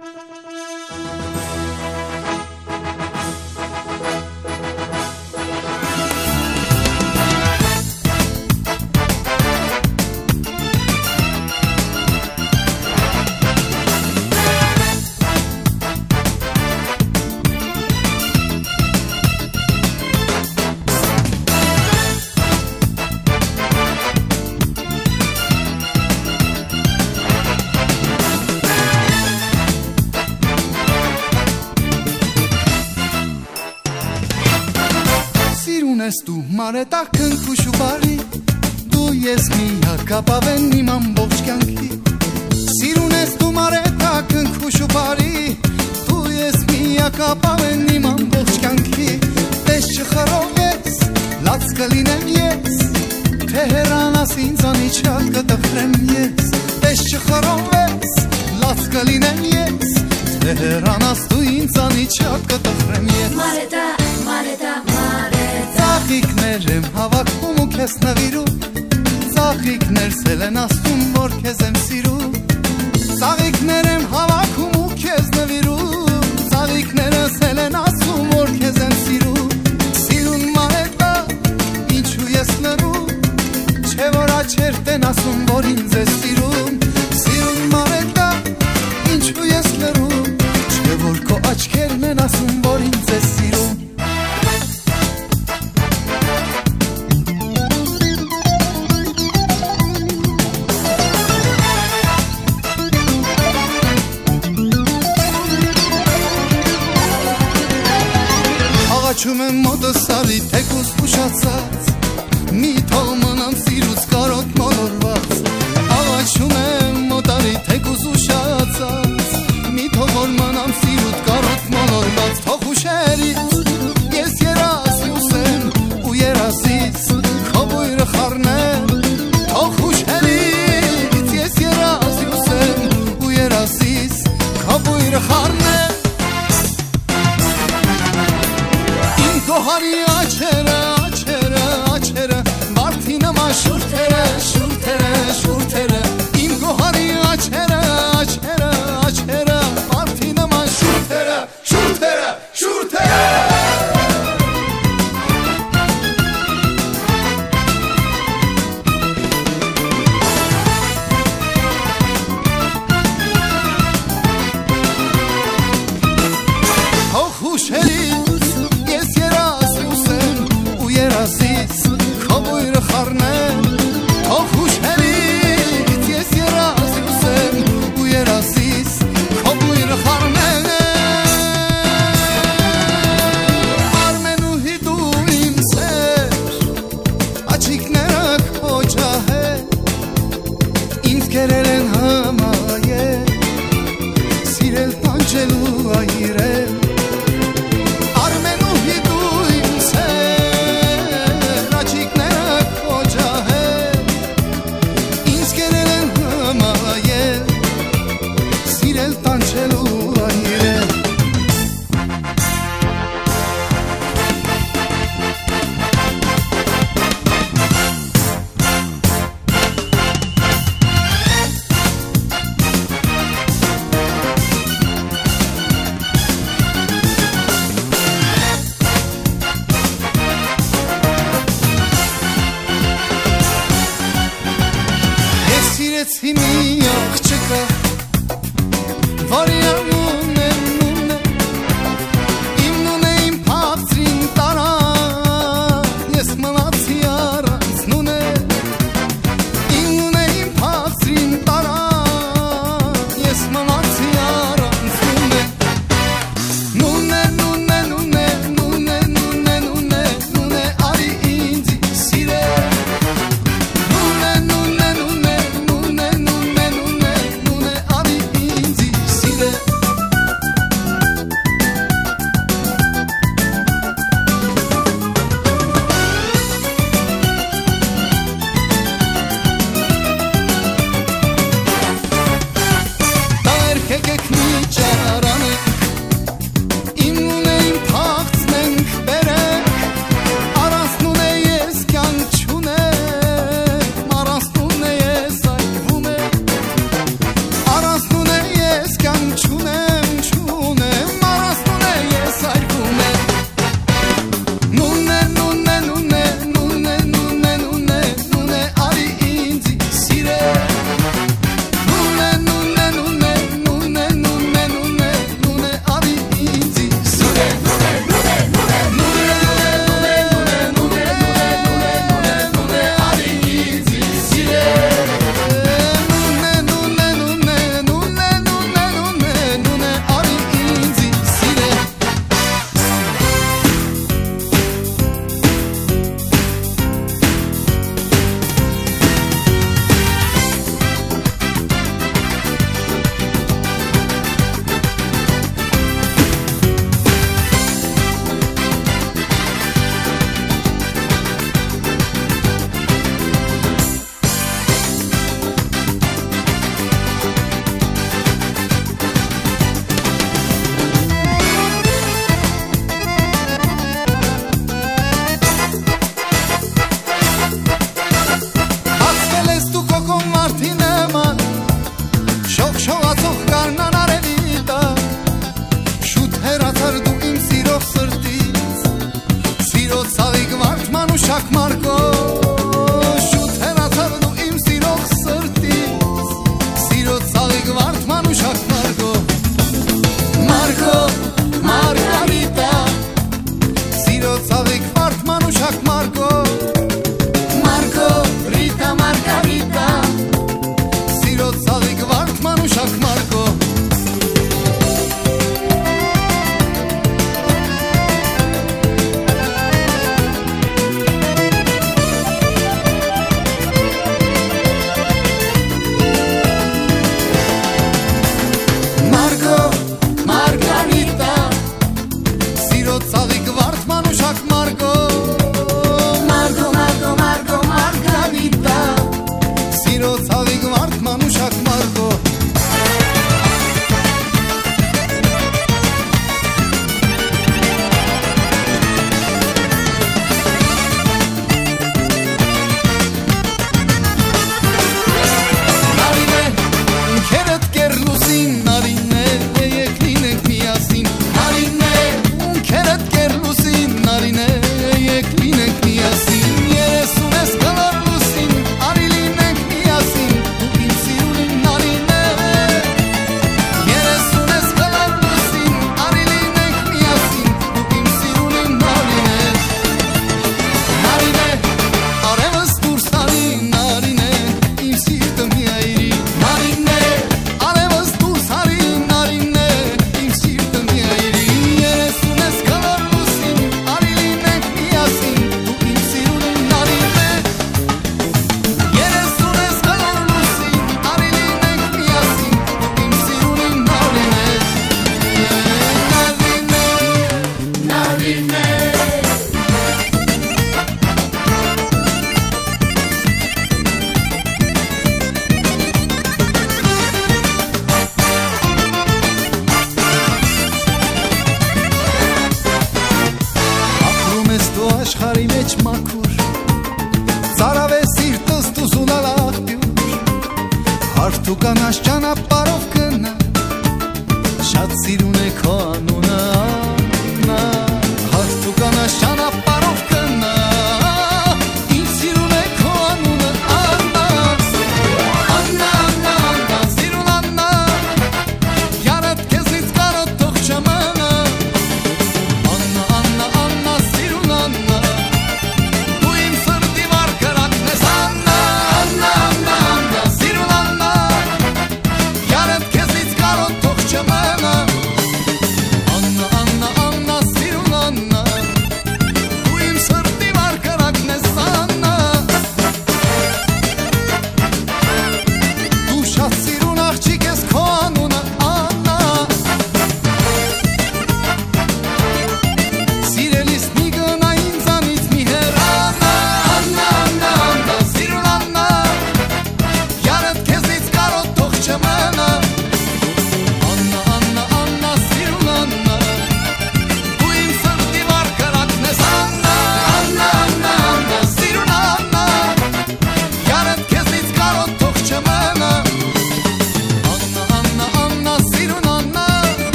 Դու մարետակն քուշուբարի դու ես միակ ապավեն իմ ամբողջ կյանքի Սիրուն ես դու մարետակն քուշուբարի դու ես միակ ապավեն իմ ամբողջ կյանքի Տես չխրովես լաց կլինեմ ես թե հեռանաս ինձանից շատ կտխրեմ ես Տես չխրովես լաց կլինեմ ես թե հեռանաս դու ինձանից շատ կտխրեմ ես Մարետա Ծաղիկներ եմ հավաքում ու քեզ նվիրում Ծաղիկներ սել են ասում, որ քեզ եմ սիրում Ծաղիկներ եմ հավաքում ու քեզ նվիրում Ծաղիկները սել են ասում, որ քեզ եմ սիրում Սիրուն մարետա, ինչու ես լռում Չէ որ աչերդ են ասում, որ ինձ ես սիրում Սիրուն մարետա, ինչու ես լռում Չէ որ քո աչքերն են ասում, որ ինձ ես սիրում Աղաչում եմ մոտս արի թեկուզ ուշացած Մի թող մնամ սիրուց կարոտ մոլորված Աղաչում եմ մոտ արի թեկուզ ուշացած Մի թող որ մնամ սիրուտ կարոտ մոլորված Թող ուշերից ես երազյուս եմ ու երազից քո բույրը խառնեմ Թող ուշերից ես երազյուս եմ ու երազից քո բույրը խառնեմ Գոհարի աչերը, աչերը, աչերը Վարդի նման շուրթերը, շուրթերը, շուրթերը Իմ գոհարի աչերը, աչերը, աչերը Վարդի նման շուրթերը, շուրթերը, շուրթերը Հող հուշերից ես երազյուս եմ ու երազից քո բույրը խառնեմ Թող հուշերից ես երազյուս եմ ու երազից քո բույրը խառնեմ Արմենուհի դու իմ սեր աչիկները քո ջահեր ինձ կերել են հմայել սիրել տանջելու այրել Սիրեցի մի աղջկա, որի շատ սիրուն է քո անունը Աննա Հարթուկանա շանապարով կնա Ինչ սիրուն է քո անունը Աննա Աննա, Աննա, Աննա, սիրուն Աննա Յանդ քեզնից կարոտ թող չմանա Աննա, Աննա, Աննա, սիրուն Աննա Դու իմ սրտի վարկրակն ես Աննա Աննա, Աննա, Աննա, սիրուն Աննա Յանդ քեզնից կարոտ թող չմանա